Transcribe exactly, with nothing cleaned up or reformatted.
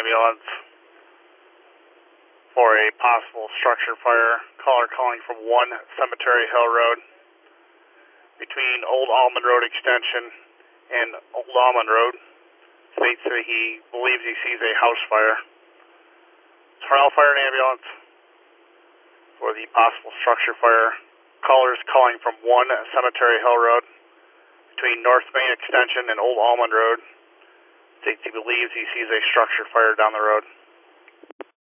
ambulance for a possible structure fire. Caller calling from one Cemetery Hill Road between Old Almond Road Extension and Old Almond Road. States that he believes he sees a house fire. Tornell Fire and Ambulance for the possible structure fire. Callers calling from one Cemetery Hill Road between North Main Extension and Old Almond Road. States he believes he sees a structure fire down the road.